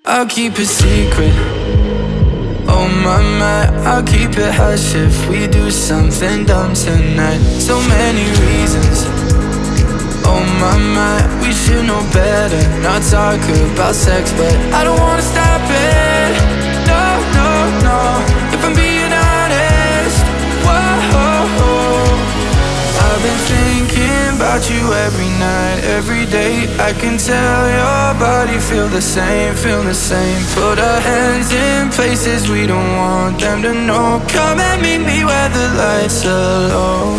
I'll keep it secret. Oh my, I'll keep it hush if we do something dumb tonight. So many reasons. Oh my, we should know better. Not talk about sex, but I don't wanna stop it. No, no, no. If I'm being honest, whoa. I've been thinking about you every night, every day. I can tell your body feel the same, feel the same. Put our hands in places we don't want them to know. Come and meet me where the lights are low.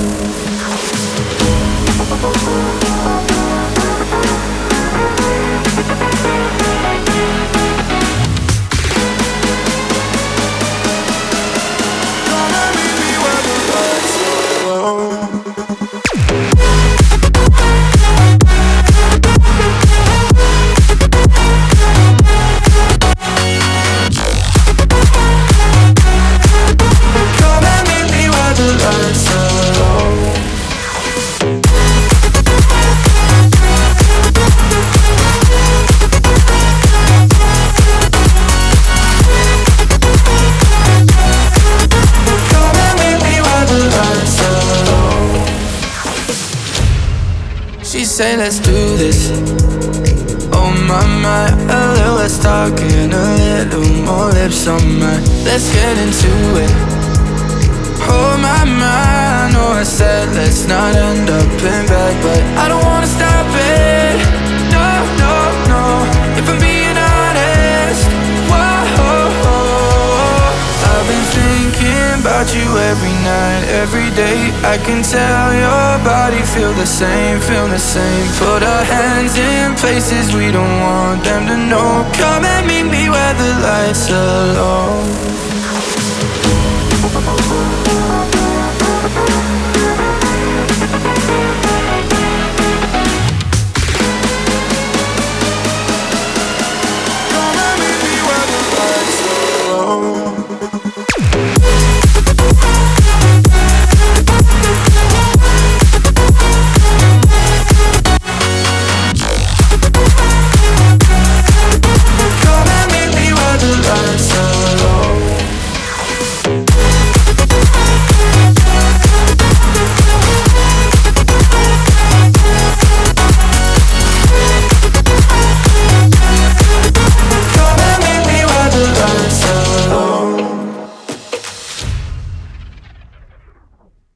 She say let's do this. Oh my, a little less talking, a little more lips on mine. Let's get into it. Oh my, I know I said let's not end up in bed, but I don't wanna stop it. No, no, no. If I'm being honest, whoa. I've been thinking about you every night, every day. I can tell your body feel the same, feel the same. Put our hands in places we don't want them to know. Come and meet me where the lights are low.